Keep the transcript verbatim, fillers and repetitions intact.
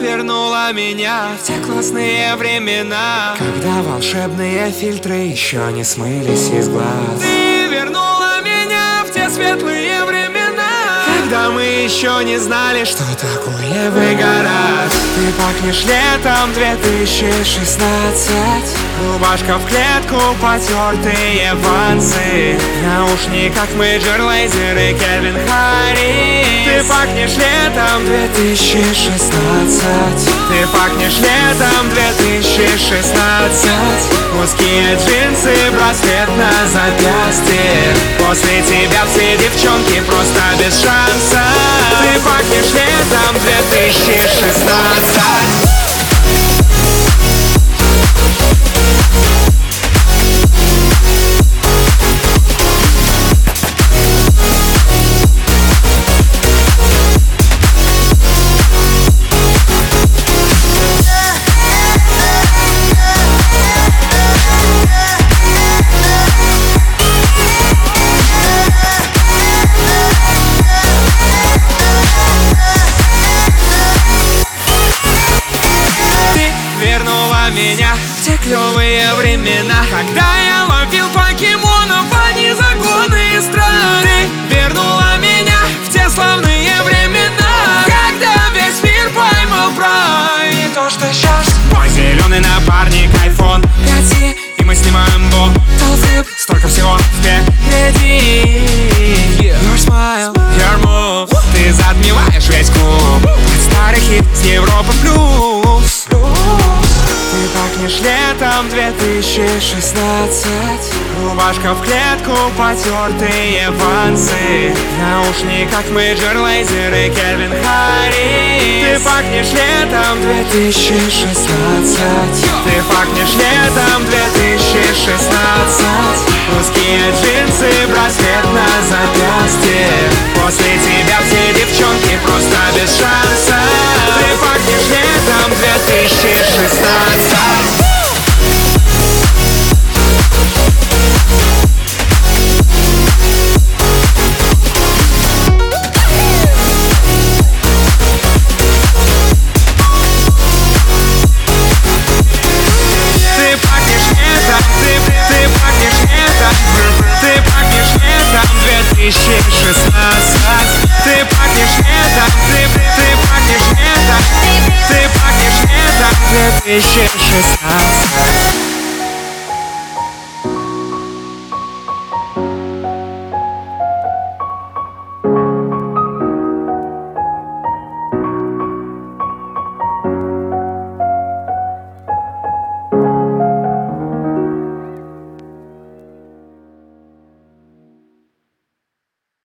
вернула меня в те классные времена, когда волшебные фильтры еще не смылись из глаз. Ты вернула меня в те светлые времена, когда мы еще не знали, что такое выгорать. Ты пахнешь летом две тысячи шестнадцать. Рубашка в клетку, потертые вансы, в наушниках Major Lazer и Кельвин Харрис. Ты пахнешь летом две тысячи шестнадцать. Ты пахнешь летом две тысячи шестнадцать. Узкие джинсы, браслет на запястье. После тебя все девчонки просто без шанса. Ты пахнешь летом две тысячи шестнадцать. Меня в те клевые времена, когда я ловил покемонов, а не законы страны. Ты вернула меня в те славные времена, когда весь мир поймал прайд. И то, что сейчас мой зеленый напарник айфон пять си, и мы снимаем бомб. Толфлип, столько всего впереди. Your smile, your move, ты затмеваешь весь клуб. Старый хит с Европа плюс. Ты пахнешь летом две тысячи шестнадцать. Рубашка в клетку, потертые вансы, в наушниках Major Lazer и Кельвин Харрис. Ты пахнешь летом две тысячи шестнадцать. Ты пахнешь летом две тысячи шестнадцать. Узкие джинсы, браслет на запястье. После тебя все девчонки просто без шанса. Ты пахнешь летом две тысячи шестнадцать. Ты пахнешь летом, ты, ты пахнешь летом, ты пахнешь летом две тысячи шестнадцать. Ты пахнешь летом, ты, ты пахнешь летом, ты пахнешь летом две тысячи шестнадцать.